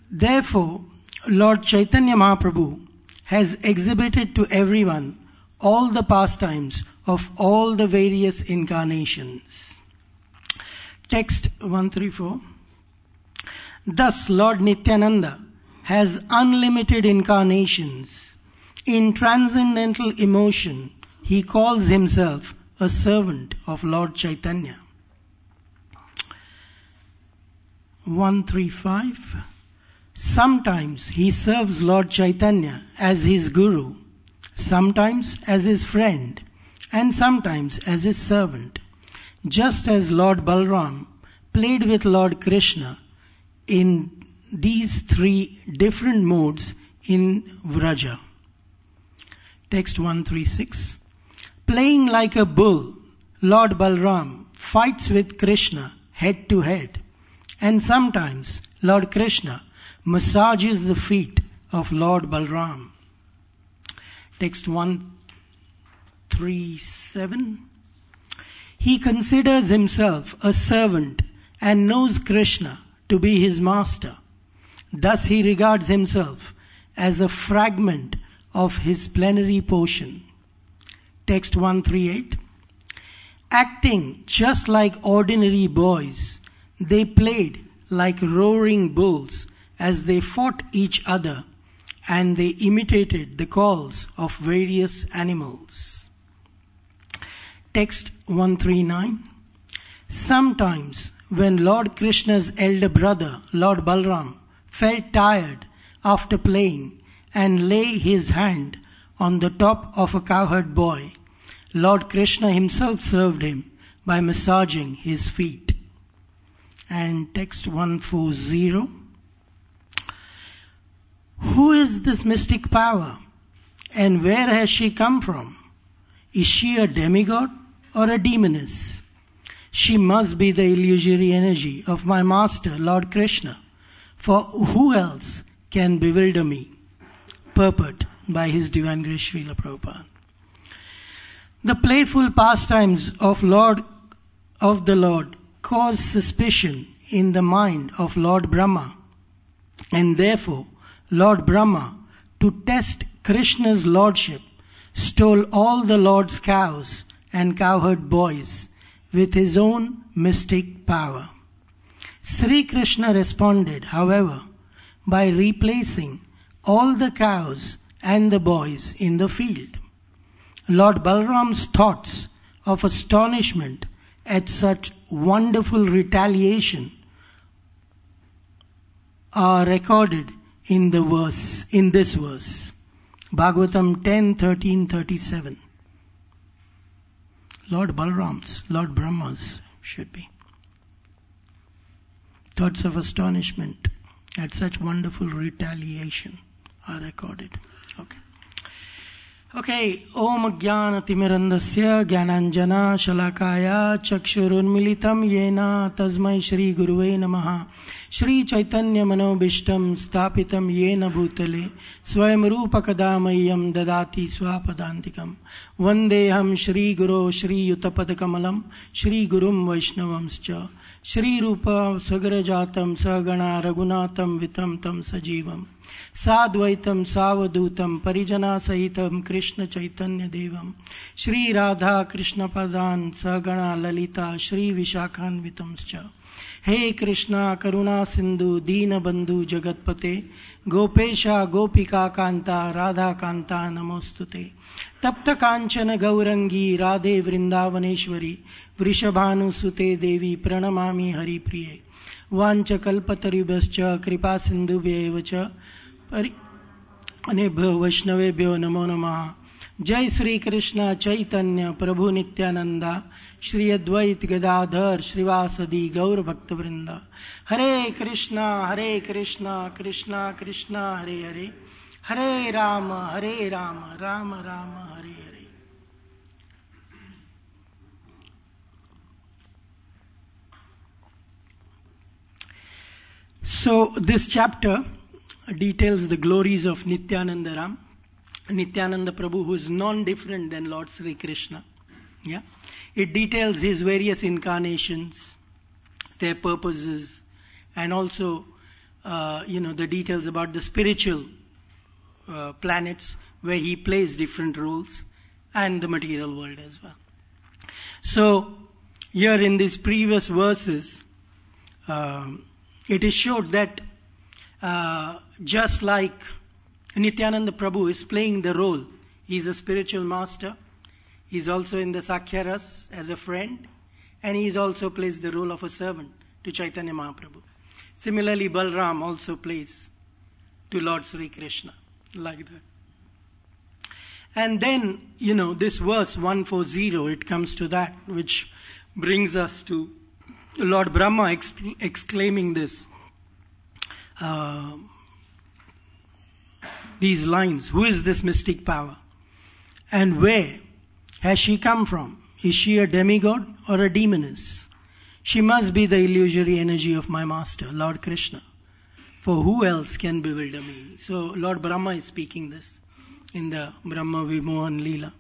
Therefore, Lord Chaitanya Mahaprabhu has exhibited to everyone all the pastimes of all the various incarnations. Text 134. Thus, Lord Nityananda has unlimited incarnations. In transcendental emotion, he calls himself a servant of Lord Chaitanya. 135. Sometimes he serves Lord Chaitanya as his guru, sometimes as his friend, and sometimes as his servant, just as Lord Balram played with Lord Krishna in these three different modes in Vraja. Text 136. Playing like a bull, Lord Balram fights with Krishna head to head, and sometimes Lord Krishna massages the feet of Lord Balram. Text 137. He considers himself a servant and knows Krishna to be his master. Thus he regards himself as a fragment of his plenary portion. Text 138. Acting just like ordinary boys, they played like roaring bulls as they fought each other, and they imitated the calls of various animals. Text 139. Sometimes when Lord Krishna's elder brother, Lord Balram, felt tired after playing and lay his hand on the top of a cowherd boy, Lord Krishna himself served him by massaging his feet. And text 140. Who is this mystic power, and where has she come from? Is she a demigod or a demoness? She must be the illusory energy of my master, Lord Krishna, for who else can bewilder me? Purport by His Divine Grace Srila Prabhupada. The playful pastimes of the Lord cause suspicion in the mind of Lord Brahma, and therefore Lord Brahma, to test Krishna's lordship, stole all the Lord's cows and cowherd boys with his own mystic power. Sri Krishna responded, however, by replacing all the cows and the boys in the field. Lord Balram's thoughts of astonishment at such wonderful retaliation are recorded in this verse. Bhagavatam 10:13-37. Lord Brahma's should be. Thoughts of astonishment at such wonderful retaliation are recorded. Okay. Om Jnana Timirandasya Jnananjana Shalakaya Chakshurunmilitam Yena Tasmai Shri Guruve Namaha. Shri Chaitanya Manobishtam Stapitam Yena Bhutale Swayam Rupakadamayam Dadati Swapadantikam Vandeham Shri Guru Shri Yutapadakamalam Shri Gurum Vaishnavamscha Shri Rupa Sagarajatam Sagana Ragunatam Vitam Tam Sajivam Sadvaitam Savadutam Parijana Sahitam Krishna Chaitanya Devam Shri Radha Krishna Padan Sagana Lalita Shri Vishakhan Vitamscha. He Krishna Karuna Sindhu Deena Bandhu Jagatpate Gopesha Gopika Kanta Radha Kanta Namostute Tapta Kanchana Gaurangi Radhe Vrindavaneshwari Vrishabhanu Sute Devi Pranamami Hari Priye Vancha Kalpataribhascha Kripa Sindhubhyevacha Anebhyo Vaishnavebhyo Namo Namaha. Jai Sri Krishna Chaitanya Prabhu Nityananda Shri Advait Gadadhar Srivasadi Gaur Bhakta Vrinda. Hare Krishna Krishna Krishna Hare Hare Hare Rama Rama Rama Hare Hare. So this chapter details the glories of Nityananda Ram, Nityananda Prabhu, who is non-different than Lord Sri Krishna. Yeah, it details his various incarnations, their purposes, and also the details about the spiritual planets where he plays different roles, and the material world as well. So, here in these previous verses, it is showed that just like Nityananda Prabhu is playing the role, he is a spiritual master, he is also in the Sakhya Ras as a friend, and he is also plays the role of a servant to Chaitanya Mahaprabhu. Similarly, Balram also plays to Lord Sri Krishna, like that. And then, this verse 140, it comes to that, which brings us to Lord Brahma exclaiming this, these lines, who is this mystic power? And where has she come from? Is she a demigod or a demoness? She must be the illusory energy of my master, Lord Krishna. For who else can bewilder me? So Lord Brahma is speaking this in the Brahma Vimohan Leela.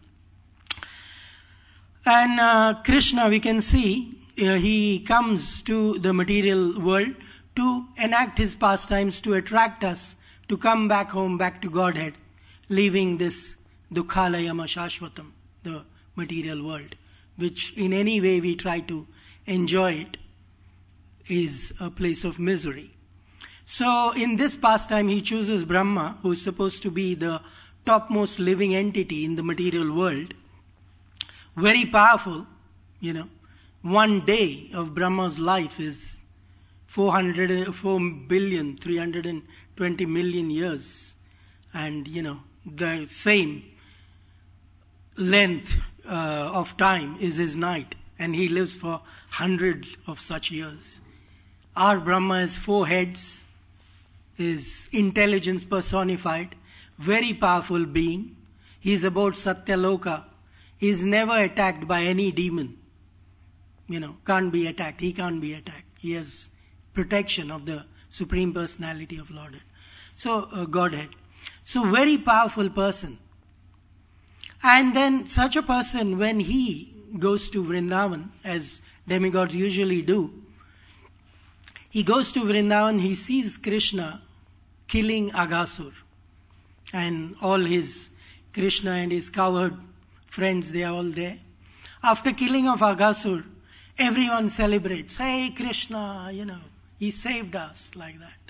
And Krishna, we can see, he comes to the material world to enact his pastimes, to attract us, to come back home, back to Godhead, leaving this Dukhalayama Shashvatam, the material world, which in any way we try to enjoy it, is a place of misery. So in this pastime, he chooses Brahma, who is supposed to be the topmost living entity in the material world. Very powerful, 1 day of Brahma's life is 4,320,000,000 years. And, the same length of time is his night. And he lives for hundreds of such years. Our Brahma has 4 heads, is intelligence personified, very powerful being. He is about Satyaloka. He is never attacked by any demon. Can't be attacked. He can't be attacked. He has protection of the Supreme Personality of Lordhead. So, Godhead. So, very powerful person. And then such a person, when he goes to Vrindavan, as demigods usually do, he goes to Vrindavan, he sees Krishna killing Aghasur. And all his Krishna and his cowherd friends, they are all there. After killing of Aghasur, everyone celebrates. Hey Krishna, he saved us, like that.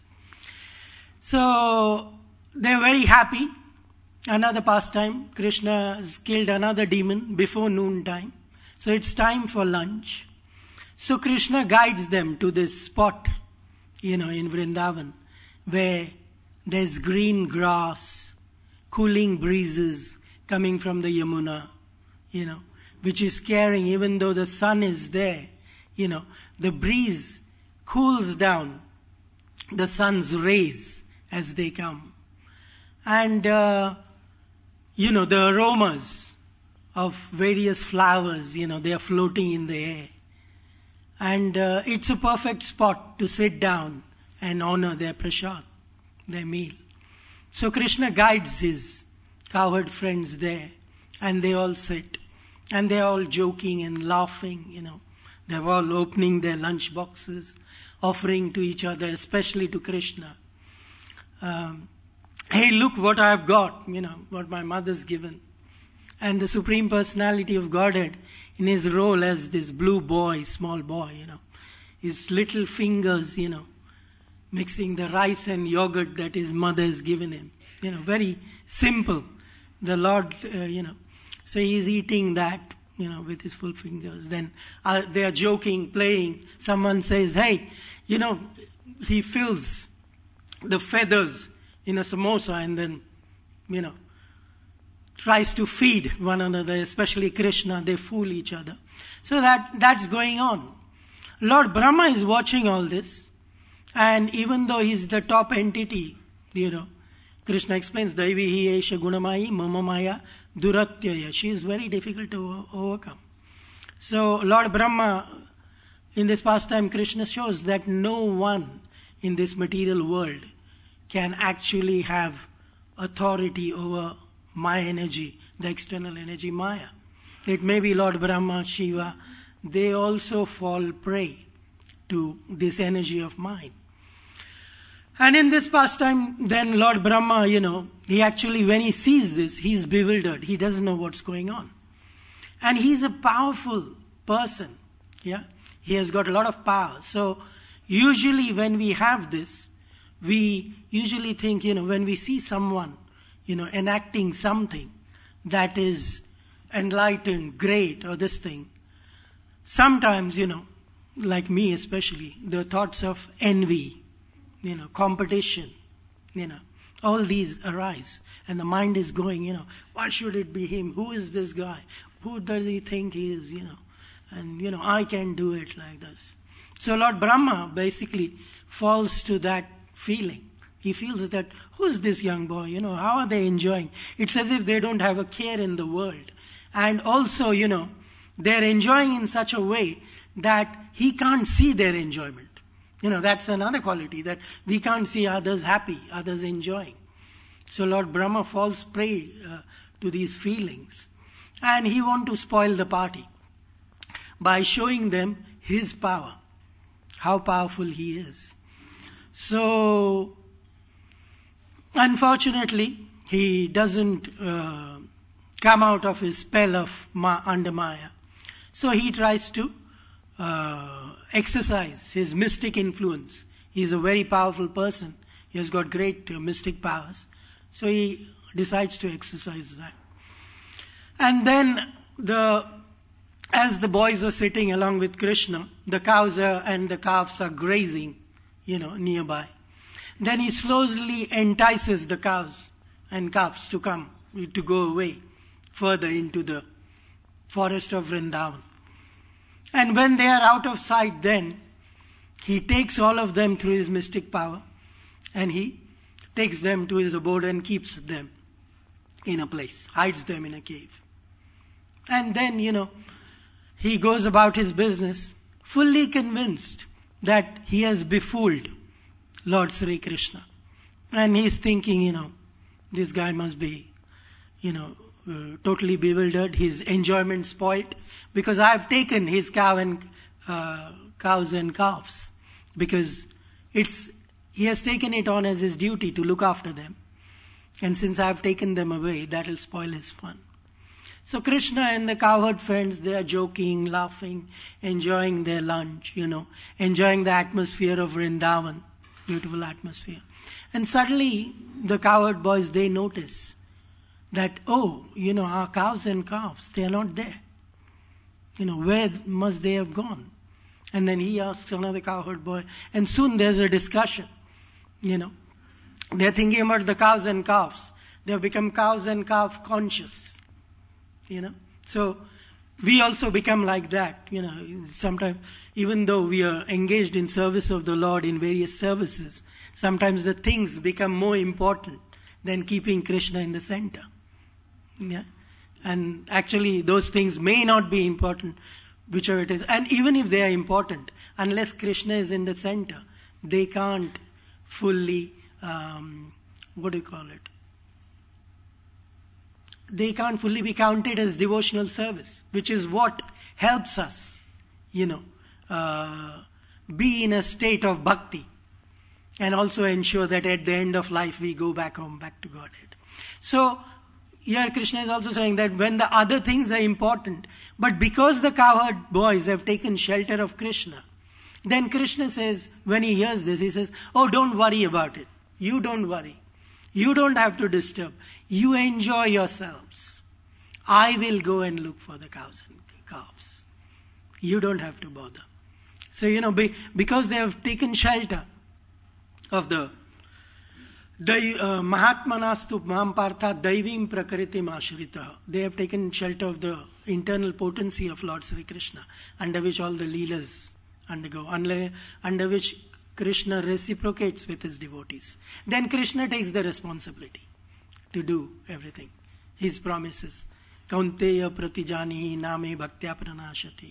So, they're very happy. Another pastime, Krishna has killed another demon before noontime. So it's time for lunch. So Krishna guides them to this spot, in Vrindavan, where there's green grass, cooling breezes coming from the Yamuna, which is carrying, even though the sun is there, the breeze cools down the sun's rays as they come. And, the aromas of various flowers, they are floating in the air. And it's a perfect spot to sit down and honor their prasad, their meal. So Krishna guides his cowherd friends there, and they all sit. And they're all joking and laughing, They're all opening their lunch boxes, offering to each other, especially to Krishna. Hey, look what I've got, what my mother's given. And the Supreme Personality of Godhead, in his role as this blue boy, small boy, his little fingers, mixing the rice and yogurt that his mother has given him. Very simple. The Lord, so he's eating that, with his full fingers. Then they are joking, playing. Someone says, hey, he fills the feathers in a samosa and then, tries to feed one another, especially Krishna. They fool each other. So that's going on. Lord Brahma is watching all this. And even though he's the top entity, Krishna explains, Daivihi Esha Gunamai Mama Maya Duratyaya. She is very difficult to overcome. So Lord Brahma, in this pastime, Krishna shows that no one in this material world can actually have authority over my energy, the external energy Maya. It may be Lord Brahma, Shiva, they also fall prey to this energy of mine. And in this pastime, then Lord Brahma, he actually, when he sees this, he's bewildered. He doesn't know what's going on. And he's a powerful person. Yeah. He has got a lot of power. So, usually when we have this, we usually think, when we see someone, enacting something that is enlightened, great, or this thing, sometimes, like me especially, the thoughts of envy, competition, all these arise. And the mind is going, why should it be him? Who is this guy? Who does he think he is, And, I can do it like this. So Lord Brahma basically falls to that feeling. He feels that, who's this young boy? How are they enjoying? It's as if they don't have a care in the world. And also, they're enjoying in such a way that he can't see their enjoyment. That's another quality, that we can't see others happy, others enjoying. So Lord Brahma falls prey to these feelings. And he wants to spoil the party by showing them his power, how powerful he is. So, unfortunately, he doesn't come out of his spell of under Maya. So he tries to exercise his mystic influence. He's a very powerful person. He has got great mystic powers. So he decides to exercise that. And then as the boys are sitting along with Krishna, the cows and the calves are grazing, nearby. Then he slowly entices the cows and calves to go away further into the forest of Vrindavan. And when they are out of sight, then he takes all of them through his mystic power, and he takes them to his abode and keeps them in a place, hides them in a cave. And then, he goes about his business, fully convinced that he has befooled Lord Sri Krishna. And he's thinking, this guy must be, totally bewildered, his enjoyment spoilt, because I've taken his cows and calves, because he has taken it on as his duty to look after them. And since I've taken them away, that'll spoil his fun. So Krishna and the cowherd friends, they are joking, laughing, enjoying their lunch, enjoying the atmosphere of Vrindavan, beautiful atmosphere. And suddenly, the cowherd boys, they notice that, our cows and calves, they are not there. Where must they have gone? And then he asks another cowherd boy, and soon there's a discussion, They're thinking about the cows and calves. They have become cows and calf conscious, So, we also become like that, sometimes, even though we are engaged in service of the Lord in various services, sometimes the things become more important than keeping Krishna in the center. Yeah. And actually, those things may not be important, whichever it is. And even if they are important, unless Krishna is in the center, they can't fully, they can't fully be counted as devotional service, which is what helps us, be in a state of bhakti, and also ensure that at the end of life we go back home, back to Godhead. So, here Krishna is also saying that when the other things are important, but because the cowherd boys have taken shelter of Krishna, then Krishna says, when he hears this, he says, don't worry about it. You don't worry. You don't have to disturb. You enjoy yourselves. I will go and look for the cows and calves. You don't have to bother. So, because they have taken shelter of the Mahatmanastu Mahampartha Daivim Prakritim Ashrita. They have taken shelter of the internal potency of Lord Sri Krishna, under which all the Leelas undergo, under which Krishna reciprocates with his devotees. Then Krishna takes the responsibility to do everything. His promises. Kaunteya pratijani name bhaktya pranashati.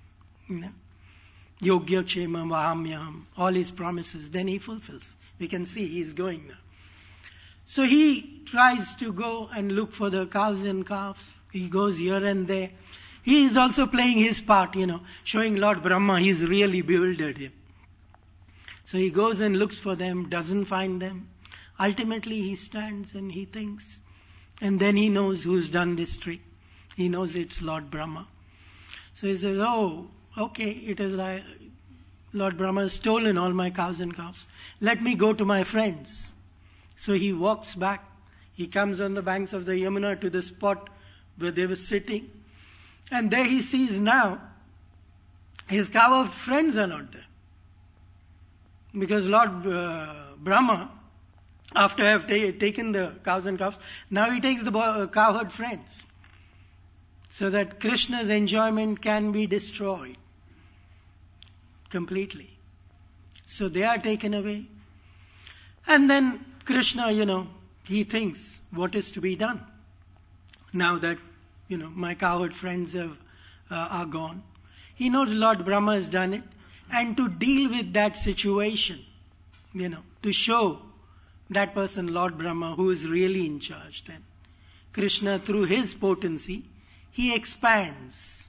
Yogya kshema vahamyam. All his promises. Then he fulfills. We can see he is going now. So he tries to go and look for the cows and calves. He goes here and there. He is also playing his part, showing Lord Brahma he's really bewildered him. So he goes and looks for them, doesn't find them. Ultimately he stands and he thinks. And then he knows who's done this trick. He knows it's Lord Brahma. So he says, oh, okay, it is like Lord Brahma has stolen all my cows and calves. Let me go to my friends. So he walks back. He comes on the banks of the Yamuna to the spot where they were sitting. And there he sees now his cowherd friends are not there. Because Lord Brahma, after have taken the cows and calves, now he takes the cowherd friends. So that Krishna's enjoyment can be destroyed completely. So they are taken away. And then Krishna, he thinks what is to be done. Now that, my cowherd friends are gone. He knows Lord Brahma has done it. And to deal with that situation, to show that person, Lord Brahma, who is really in charge then, Krishna, through his potency, he expands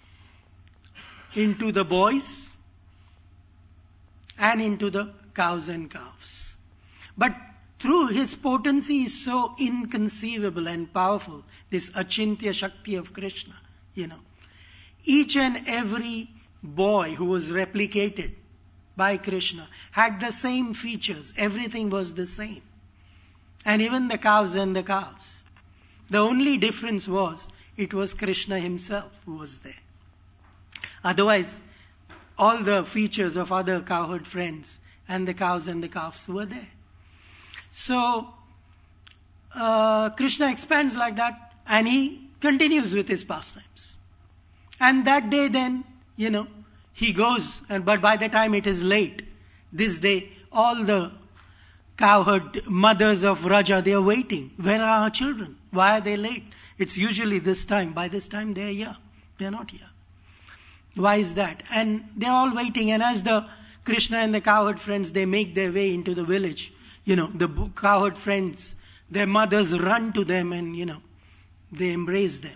into the boys and into the cows and calves. But through his potency is so inconceivable and powerful, this Achintya Shakti of Krishna, Each and every boy who was replicated by Krishna had the same features. Everything was the same. And even the cows and the calves. The only difference was, it was Krishna himself who was there. Otherwise, all the features of other cowherd friends and the cows and the calves were there. So, Krishna expands like that and he continues with his pastimes. And that day then, he goes, but by the time it is late, this day, all the cowherd mothers of Raja, they are waiting. Where are our children? Why are they late? It's usually this time. By this time they are here. They are not here. Why is that? And they are all waiting. And as the Krishna and the cowherd friends, they make their way into the village, the cowherd friends, their mothers run to them and, they embrace them.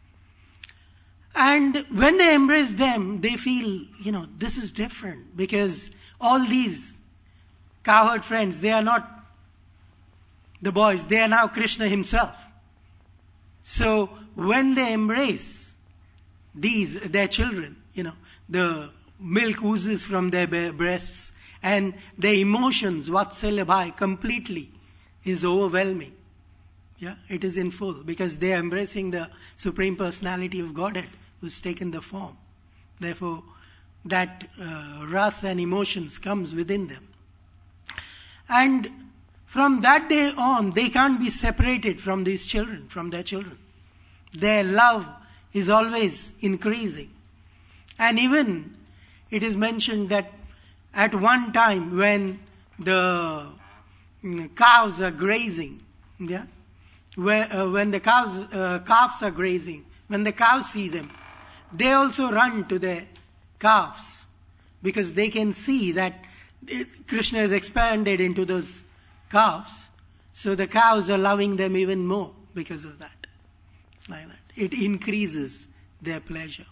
And when they embrace them, they feel, this is different because all these cowherd friends, they are not the boys, they are now Krishna himself. So when they embrace their children, the milk oozes from their breasts and their emotions, Vatsalya Bhai, completely is overwhelming. Yeah, it is in full because they are embracing the Supreme Personality of Godhead who's taken the form. Therefore, that rasa and emotions comes within them. And from that day on, they can't be separated from these children, from their children. Their love is always increasing. And even it is mentioned that at one time when the cows are grazing, when the calves are grazing, when the cows see them, they also run to their calves because they can see that Krishna has expanded into those calves. So the cows are loving them even more because of that. Like that. It increases their pleasure.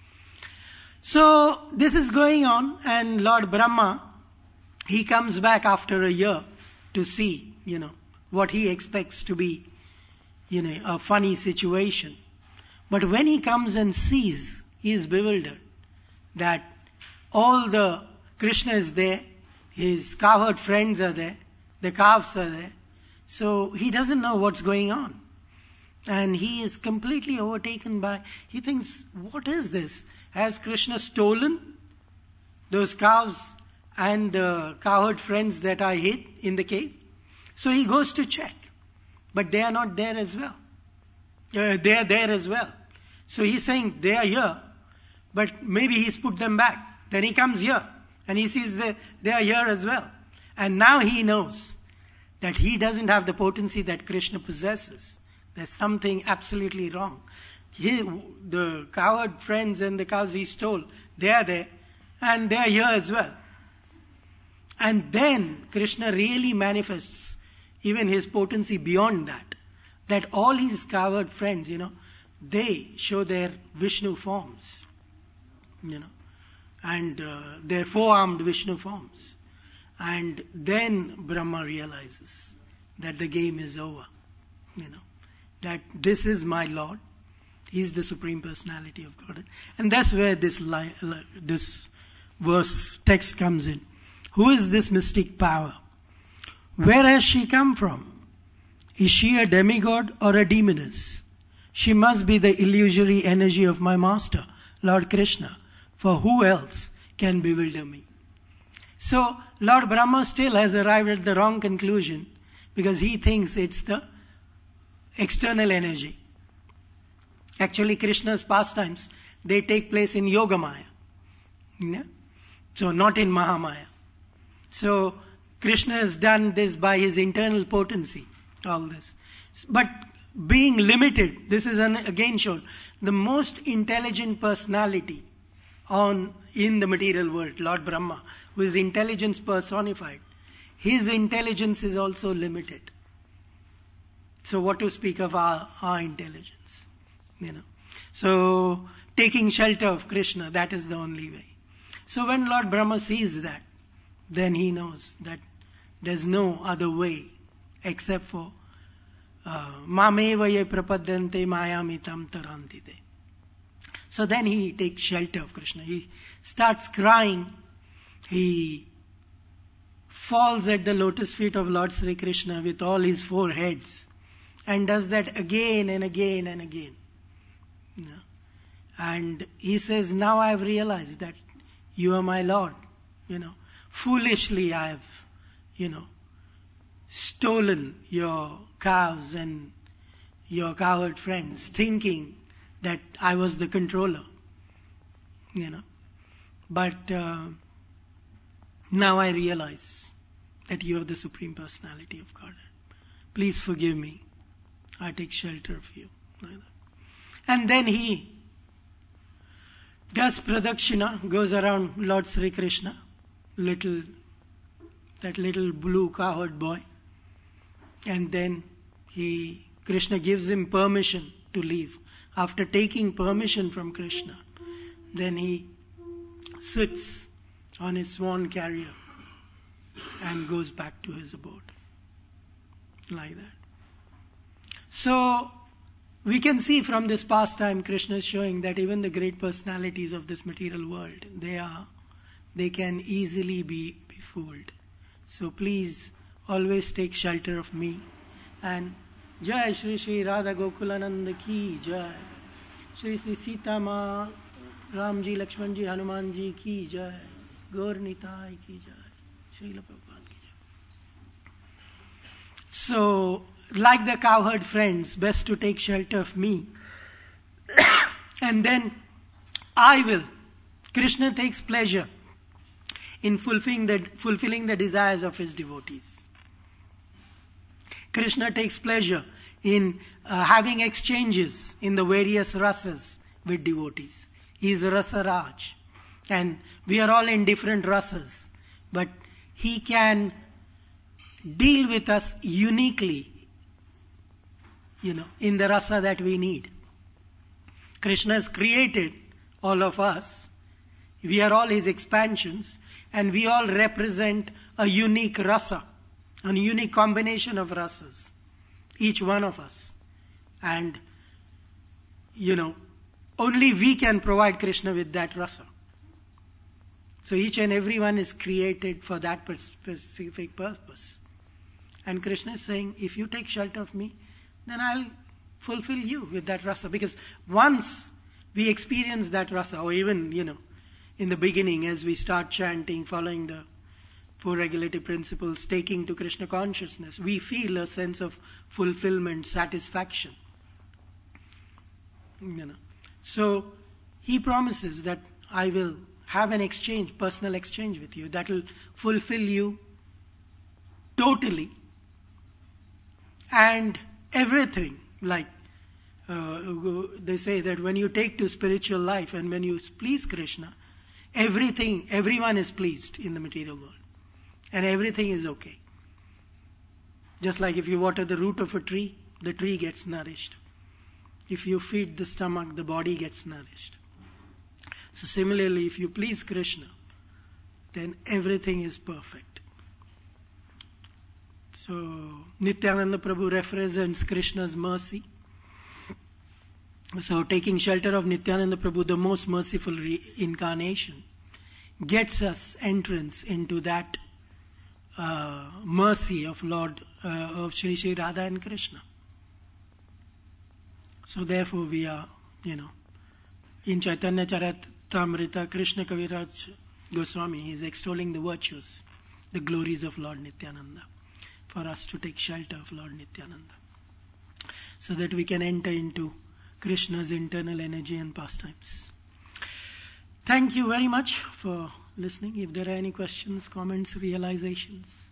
So this is going on and Lord Brahma, he comes back after a year to see, what he expects to be, a funny situation. But when he comes and sees, he is bewildered that all the Krishna is there, his cowherd friends are there, the calves are there. So he doesn't know what's going on. And he is completely overtaken by, he thinks, what is this? Has Krishna stolen those cows and the cowherd friends that I hid in the cave? So he goes to check. But they are not there as well. They are there as well. So he's saying they are here, but maybe he's put them back. Then he comes here and he sees they are here as well. And now he knows that he doesn't have the potency that Krishna possesses. There's something absolutely wrong. The cowherd friends and the cows he stole, they are there and they are here as well. And then Krishna really manifests even his potency beyond that. That all his cowherd friends, they show their Vishnu forms, and their four-armed Vishnu forms. And then Brahma realizes that the game is over. That this is my Lord. He is the Supreme Personality of Godhead. And that's where this verse text comes in. Who is this mystic power? Where has she come from? Is she a demigod or a demoness? She must be the illusory energy of my master, Lord Krishna. For who else can bewilder me? So, Lord Brahma still has arrived at the wrong conclusion because he thinks it's the external energy. Actually, Krishna's pastimes, they take place in Yogamaya. So, not in Mahamaya. So, Krishna has done this by his internal potency, all this. But being limited, this is again shown, the most intelligent personality in the material world, Lord Brahma, who is intelligence personified, his intelligence is also limited. So what to speak of our intelligence? So taking shelter of Krishna, that is the only way. So when Lord Brahma sees that, then he knows that there's no other way except for Mameva ye prapadyante mayamitam tarantite. So then he takes shelter of Krishna. He starts crying. He falls at the lotus feet of Lord Sri Krishna with all his 4 heads and does that again and again and again. And he says, now I have realized that you are my Lord. Foolishly I have, stolen your cows and your cowherd friends, thinking that I was the controller. But now I realize that you are the Supreme Personality of Godhead. Please forgive me. I take shelter of you. And then he does pradakshina, goes around Lord Sri Krishna, that little blue cowherd boy. And then Krishna gives him permission to leave. After taking permission from Krishna, then he sits on his swan carrier and goes back to his abode. Like that. So, we can see from this pastime, Krishna is showing that even the great personalities of this material world, they can easily be fooled. So please, always take shelter of me. And Jai Shri Shri Radha Gokulananda ki Jai. Shri Shri Sita Ma, Ramji, Lakshmanji, Hanumanji ki Jai. Gaur Nitai ki Jai. Srila Prabhupada ki Jai. So, like the cowherd friends, best to take shelter of me. And then Krishna takes pleasure in fulfilling the desires of his devotees. Krishna takes pleasure in having exchanges in the various rasas with devotees. He is Rasa Raj. And we are all in different rasas. But he can deal with us uniquely, in the rasa that we need. Krishna has created all of us. We are all his expansions. And we all represent a unique rasa, a unique combination of rasas, each one of us. And, only we can provide Krishna with that rasa. So each and every one is created for that specific purpose. And Krishna is saying, if you take shelter of me, then I'll fulfill you with that rasa. Because once we experience that rasa, or even, in the beginning, as we start chanting, following the 4 regulative principles, taking to Krishna consciousness, we feel a sense of fulfillment, satisfaction. So, he promises that I will have an exchange, personal exchange with you, that will fulfill you totally. And everything, like they say that when you take to spiritual life and when you please Krishna, everyone is pleased in the material world. And everything is okay. Just like if you water the root of a tree, the tree gets nourished. If you feed the stomach, the body gets nourished. So similarly, if you please Krishna, then everything is perfect. So, Nityananda Prabhu represents Krishna's mercy. So, taking shelter of Nityananda Prabhu, the most merciful incarnation, gets us entrance into that mercy of of Sri Sri Radha and Krishna. So, therefore, we are, in Chaitanya Charitamrita, Krishna Kaviraj Goswami is extolling the virtues, the glories of Lord Nityananda, for us to take shelter of Lord Nityananda, so that we can enter into Krishna's internal energy and pastimes. Thank you very much for listening. If there are any questions, comments, realizations.